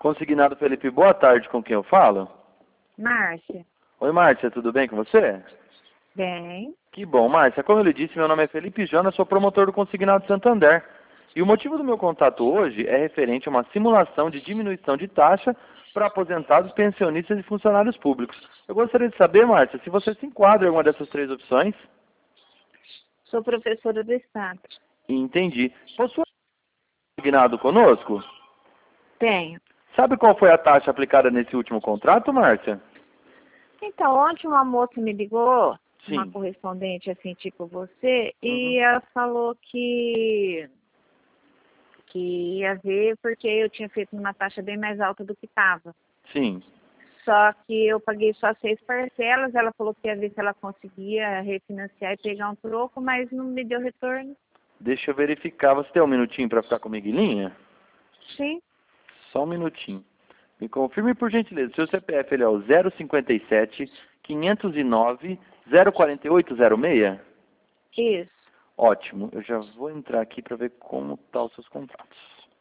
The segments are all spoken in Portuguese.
Consignado Felipe, boa tarde, com quem eu falo? Márcia. Oi, Márcia, tudo bem com você? Bem. Que bom, Márcia. Como eu lhe disse, meu nome é Felipe Jonas, sou promotor do Consignado Santander. E o motivo do meu contato hoje é referente a uma simulação de diminuição de taxa para aposentados, pensionistas e funcionários públicos. Eu gostaria de saber, Márcia, se você se enquadra em alguma dessas três opções. Sou professora do Estado. Entendi. Possui consignado conosco? Tenho. Sabe qual foi a taxa aplicada nesse último contrato, Márcia? Então, ontem uma moça me ligou, Sim. uma correspondente assim, tipo você, e ela falou que ia ver porque eu tinha feito uma taxa bem mais alta do que estava. Sim. Só que eu paguei só 6 parcelas, ela falou que ia ver se ela conseguia refinanciar e pegar um troco, mas não me deu retorno. Deixa eu verificar. Você tem um minutinho para ficar comigo em linha? Sim. Só um minutinho. Me confirme, por gentileza. Seu CPF ele é o 057 509 04806? Isso. Ótimo. Eu já vou entrar aqui para ver como estão os seus contratos.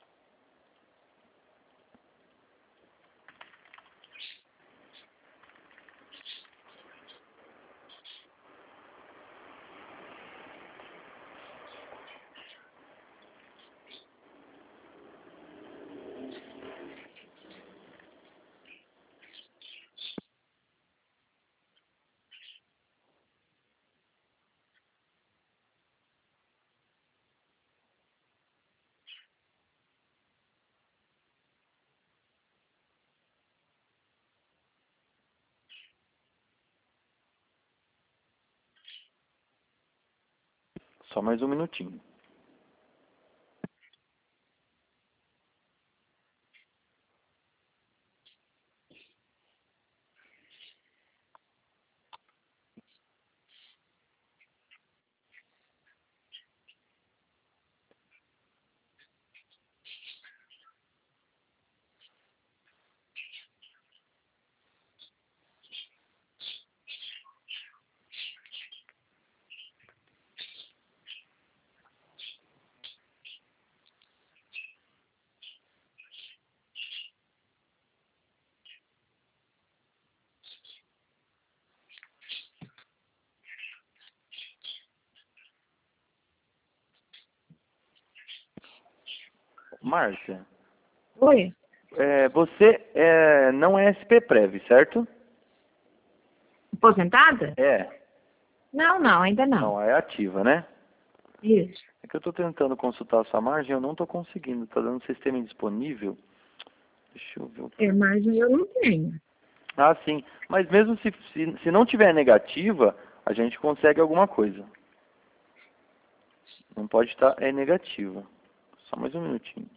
Só mais um minutinho. Márcia, Oi? você não é SP-Prev, certo? Aposentada? É. Não, ainda não. Não, é ativa, né? Isso. É que eu estou tentando consultar a sua margem, eu não estou conseguindo. Está dando sistema indisponível. Deixa eu ver o que... Margem eu não tenho. Ah, sim. Mas mesmo se não tiver negativa, a gente consegue alguma coisa. Não pode estar negativa. Só mais um minutinho.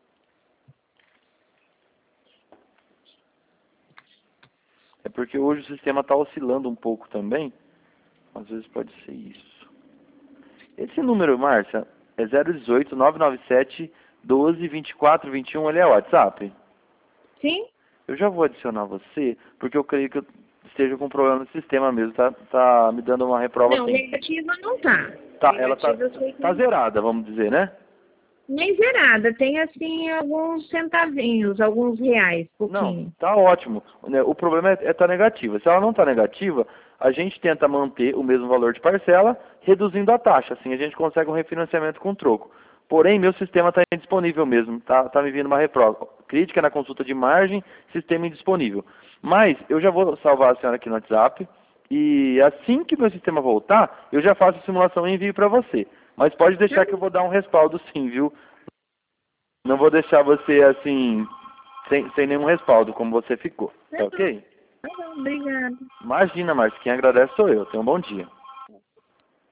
É porque hoje o sistema está oscilando um pouco também. Às vezes pode ser isso. Esse número, Márcia, é 018 997 12 24 21, ele é WhatsApp? Sim? Eu já vou adicionar você, porque eu creio que eu esteja com problema no sistema mesmo, tá me dando uma reprova Não, assim. negativa não tá. Tá, ela Negativa eu sei que tá zerada, vamos dizer, né? nem zerada, tem assim alguns centavinhos, alguns reais, Não, pouquinho. tá ótimo. O problema é estar negativa. Se ela não está negativa, a gente tenta manter o mesmo valor de parcela, reduzindo a taxa. Assim a gente consegue um refinanciamento com troco. Porém, meu sistema está indisponível mesmo. Tá me vindo uma reprova. Crítica na consulta de margem, sistema indisponível. Mas eu já vou salvar a senhora aqui no WhatsApp. E assim que meu sistema voltar, eu já faço a simulação e envio para você. Mas pode deixar que eu vou dar um respaldo sim, viu? Não vou deixar você assim, sem nenhum respaldo, como você ficou. Tá ok? Tá bom, obrigada. Imagina, Márcia, quem agradece sou eu. Tenha um bom dia.